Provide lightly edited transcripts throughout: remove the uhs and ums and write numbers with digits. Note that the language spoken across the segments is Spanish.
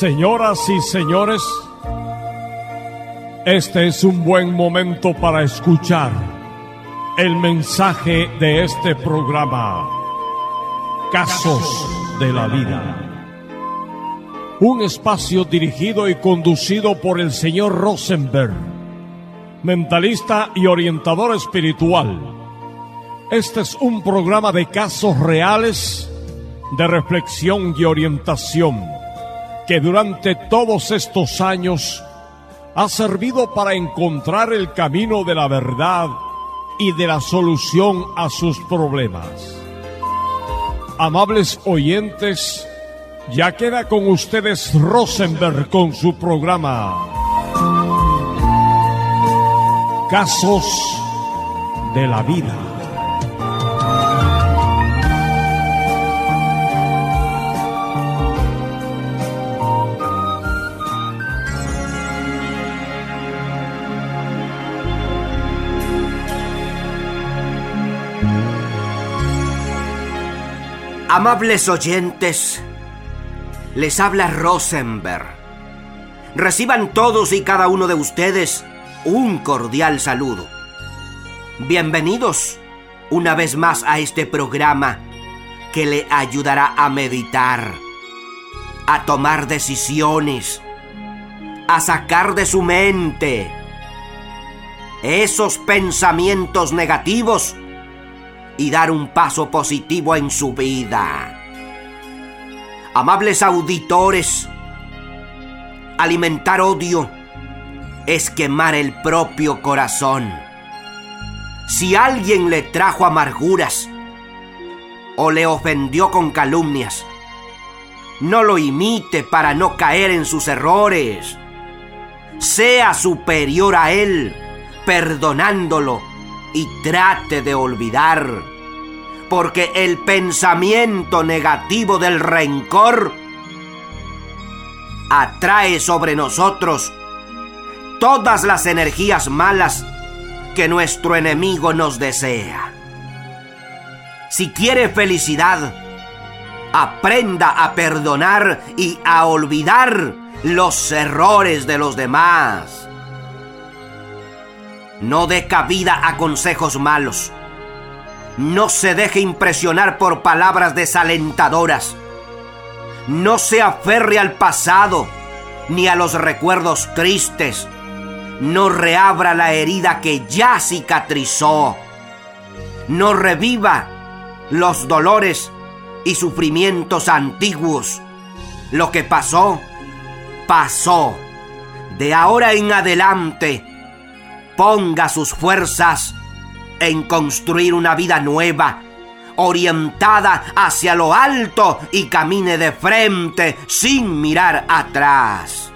Señoras y señores, este es un buen momento para escuchar el mensaje de este programa, Casos de la Vida. Un espacio dirigido y conducido por el señor Rosenberg, mentalista y orientador espiritual. Este es un programa de casos reales, de reflexión y orientación, que durante todos estos años ha servido para encontrar el camino de la verdad y de la solución a sus problemas. Amables oyentes, ya queda con ustedes Rosenberg con su programa Casos de la Vida. Amables oyentes, les habla Rosenberg. Reciban todos y cada uno de ustedes un cordial saludo. Bienvenidos una vez más a este programa que le ayudará a meditar, a tomar decisiones, a sacar de su mente esos pensamientos negativos y dar un paso positivo en su vida. Amables auditores, alimentar odio es quemar el propio corazón. Si alguien le trajo amarguras o le ofendió con calumnias, no lo imite para no caer en sus errores. Sea superior a él, perdonándolo, y trate de olvidar, porque el pensamiento negativo del rencor atrae sobre nosotros todas las energías malas que nuestro enemigo nos desea. Si quiere felicidad, aprenda a perdonar y a olvidar los errores de los demás. No dé cabida a consejos malos. No se deje impresionar por palabras desalentadoras. No se aferre al pasado ni a los recuerdos tristes. No reabra la herida que ya cicatrizó. No reviva los dolores y sufrimientos antiguos. Lo que pasó, pasó. De ahora en adelante, ponga sus fuerzas en construir una vida nueva, orientada hacia lo alto, y camine de frente sin mirar atrás.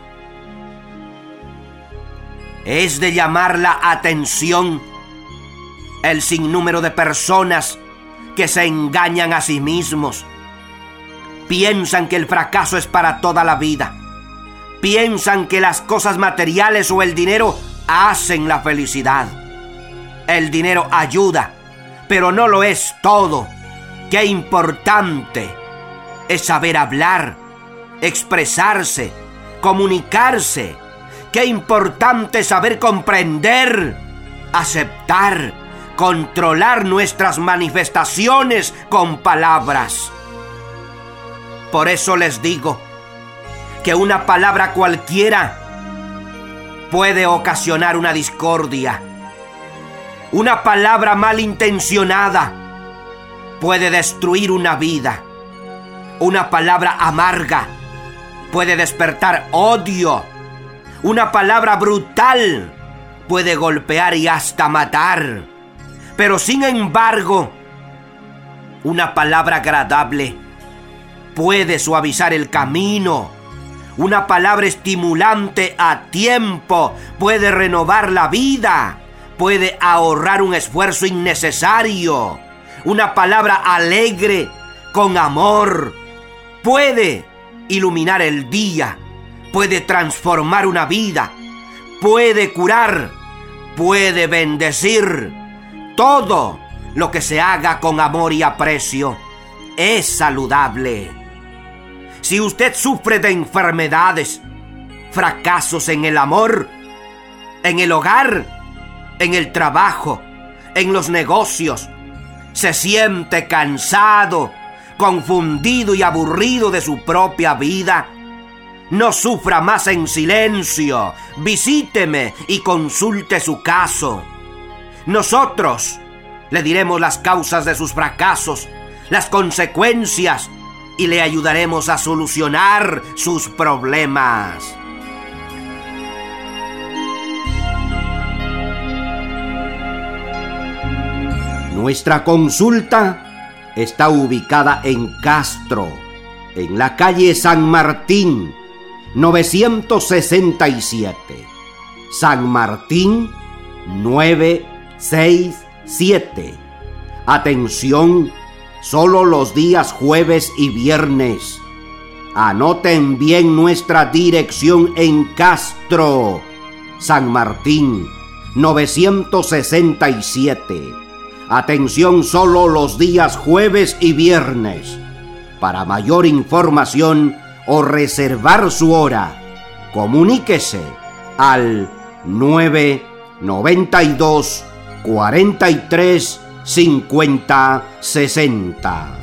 Es de llamar la atención el sinnúmero de personas que se engañan a sí mismos. Piensan que el fracaso es para toda la vida. Piensan que las cosas materiales o el dinero hacen la felicidad. El dinero ayuda, pero no lo es todo. Qué importante es saber hablar, expresarse, comunicarse. Qué importante es saber comprender, aceptar, controlar nuestras manifestaciones con palabras. Por eso les digo que una palabra cualquiera puede ocasionar una discordia. Una palabra malintencionada puede destruir una vida. Una palabra amarga puede despertar odio. Una palabra brutal puede golpear y hasta matar. Pero sin embargo, una palabra agradable puede suavizar el camino. Una palabra estimulante a tiempo puede renovar la vida, puede ahorrar un esfuerzo innecesario. Una palabra alegre, con amor, puede iluminar el día, puede transformar una vida, puede curar, puede bendecir. Todo lo que se haga con amor y aprecio es saludable. Si usted sufre de enfermedades, fracasos en el amor, en el hogar, en el trabajo, en los negocios, se siente cansado, confundido y aburrido de su propia vida, no sufra más en silencio. Visíteme y consulte su caso. Nosotros le diremos las causas de sus fracasos, las consecuencias, y le ayudaremos a solucionar sus problemas. Nuestra consulta está ubicada en Castro, en la calle San Martín, 967. San Martín, 967. Atención, solo los días jueves y viernes. Anoten bien nuestra dirección en Castro, San Martín, 967. Atención, solo los días jueves y viernes. Para mayor información o reservar su hora, comuníquese al 992 43 50 60.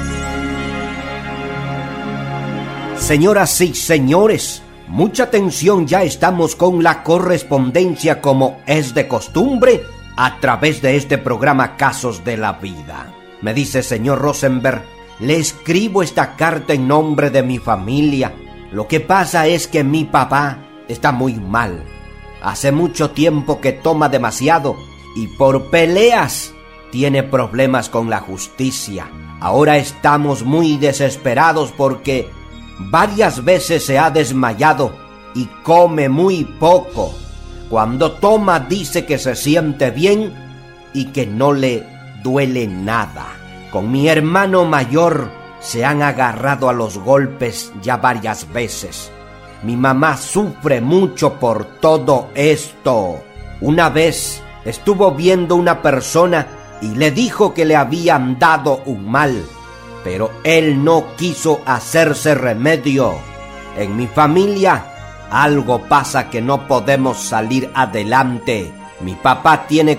Señoras y señores, mucha atención, ya estamos con la correspondencia como es de costumbre a través de este programa Casos de la Vida. Me dice: señor Rosenberg, le escribo esta carta en nombre de mi familia. Lo que pasa es que mi papá está muy mal. Hace mucho tiempo que toma demasiado y por peleas tiene problemas con la justicia. Ahora estamos muy desesperados porque varias veces se ha desmayado y come muy poco. Cuando toma dice que se siente bien y que no le duele nada. Con mi hermano mayor se han agarrado a los golpes ya varias veces. Mi mamá sufre mucho por todo esto. Una vez estuvo viendo una persona y le dijo que le habían dado un mal, pero él no quiso hacerse remedio. En mi familia algo pasa que no podemos salir adelante. Mi papá tiene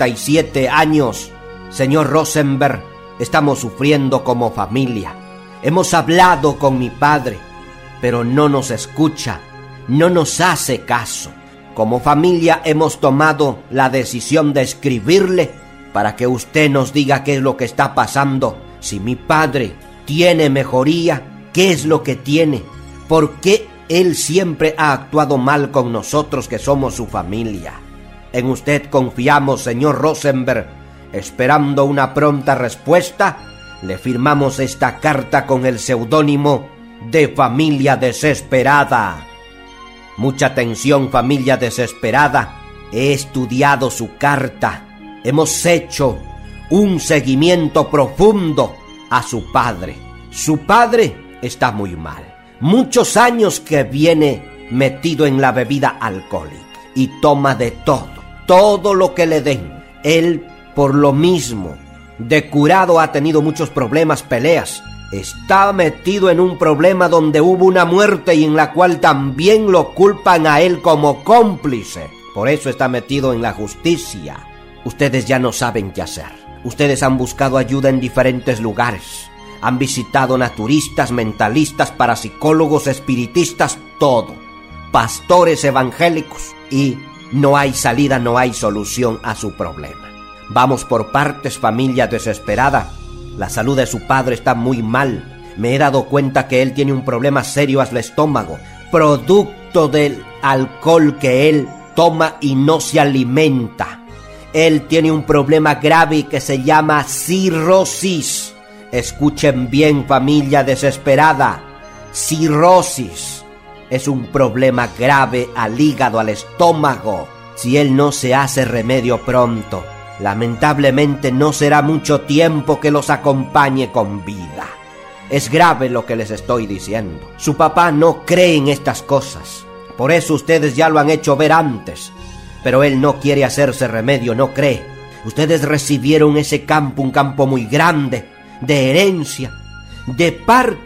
47 años. Señor Rosenberg, estamos sufriendo como familia. Hemos hablado con mi padre, pero no nos escucha, no nos hace caso. Como familia hemos tomado la decisión de escribirle para que usted nos diga qué es lo que está pasando. Si mi padre tiene mejoría, ¿qué es lo que tiene? ¿Por qué él siempre ha actuado mal con nosotros que somos su familia? En usted confiamos, señor Rosenberg. Esperando una pronta respuesta, le firmamos esta carta con el seudónimo de Familia Desesperada. Mucha atención, familia desesperada. He estudiado su carta. Hemos hecho un seguimiento profundo a su padre. Su padre está muy mal. Muchos años que viene metido en la bebida alcohólica y toma de todo lo que le den. Él, por lo mismo, de curado ha tenido muchos problemas, peleas. Está metido en un problema donde hubo una muerte y en la cual también lo culpan a él como cómplice. Por eso está metido en la justicia. Ustedes ya no saben qué hacer. Ustedes han buscado ayuda en diferentes lugares. Han visitado naturistas, mentalistas, parapsicólogos, espiritistas, todo. Pastores evangélicos. Y no hay salida, no hay solución a su problema. Vamos por partes, familia desesperada. La salud de su padre está muy mal. Me he dado cuenta que él tiene un problema serio al estómago, producto del alcohol que él toma y no se alimenta. Él tiene un problema grave que se llama cirrosis. Escuchen bien, familia desesperada. Cirrosis es un problema grave al hígado, al estómago. Si él no se hace remedio pronto, lamentablemente no será mucho tiempo que los acompañe con vida. Es grave lo que les estoy diciendo. Su papá no cree en estas cosas. Por eso ustedes ya lo han hecho ver antes. Pero él no quiere hacerse remedio, no cree. Ustedes recibieron ese campo, un campo muy grande, de herencia, de parte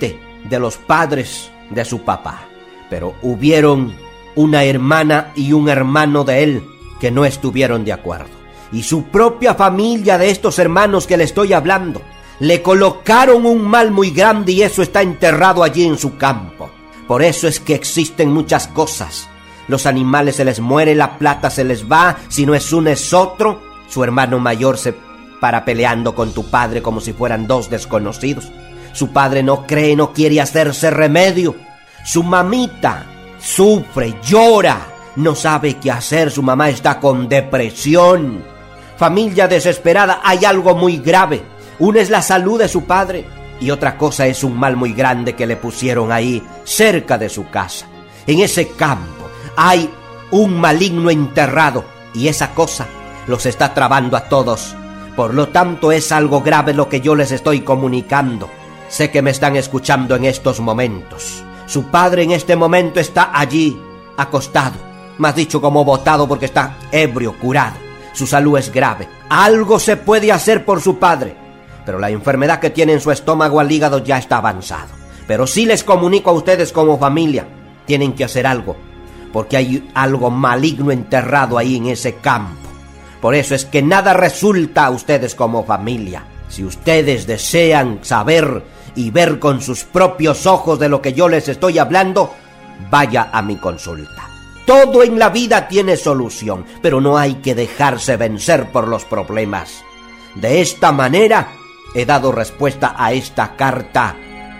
de los padres de su papá. Pero hubieron una hermana y un hermano de él que no estuvieron de acuerdo. Y su propia familia de estos hermanos que le estoy hablando, le colocaron un mal muy grande y eso está enterrado allí en su campo. Por eso es que existen muchas cosas. Los animales se les muere, la plata se les va, si no es uno es otro. Su hermano mayor se para peleando con tu padre como si fueran dos desconocidos. Su padre no cree, no quiere hacerse remedio. Su mamita sufre, llora, no sabe qué hacer, su mamá está con depresión. Familia desesperada, hay algo muy grave. Una es la salud de su padre y otra cosa es un mal muy grande que le pusieron ahí cerca de su casa. En ese campo hay un maligno enterrado y esa cosa los está trabando a todos. Por lo tanto es algo grave lo que yo les estoy comunicando. Sé que me están escuchando en estos momentos. Su padre en este momento está allí, acostado, más dicho como botado porque está ebrio, curado. Su salud es grave. Algo se puede hacer por su padre, pero la enfermedad que tiene en su estómago al hígado ya está avanzado. Pero sí les comunico a ustedes como familia, tienen que hacer algo, porque hay algo maligno enterrado ahí en ese campo. Por eso es que nada resulta a ustedes como familia. Si ustedes desean saber y ver con sus propios ojos de lo que yo les estoy hablando, vaya a mi consulta. Todo en la vida tiene solución, pero no hay que dejarse vencer por los problemas. De esta manera he dado respuesta a esta carta.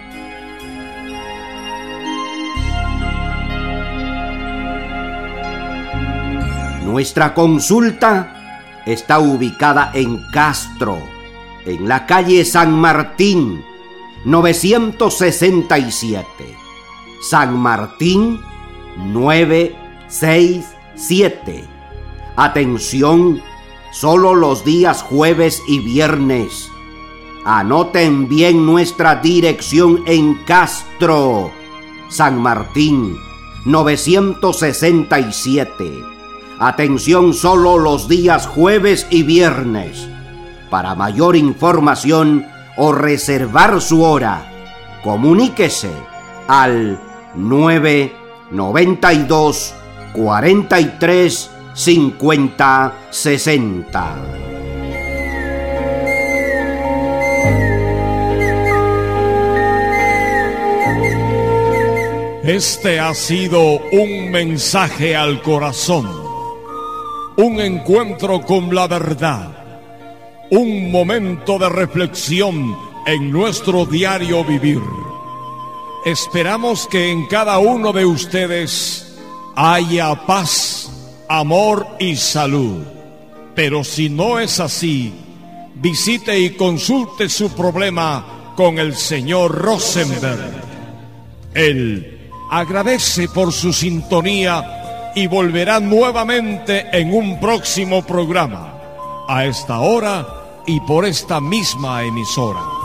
Nuestra consulta está ubicada en Castro, en la calle San Martín, 967. San Martín, 967. Atención, solo los días jueves y viernes. Anoten bien nuestra dirección en Castro, San Martín, 967. Atención solo los días jueves y viernes. Para mayor información o reservar su hora, comuníquese al 992 43 50 60. Este ha sido un mensaje al corazón. Un encuentro con la verdad, un momento de reflexión en nuestro diario vivir. Esperamos que en cada uno de ustedes haya paz, amor y salud. Pero si no es así, visite y consulte su problema con el señor Rosenberg. Él agradece por su sintonía y volverá nuevamente en un próximo programa, a esta hora y por esta misma emisora.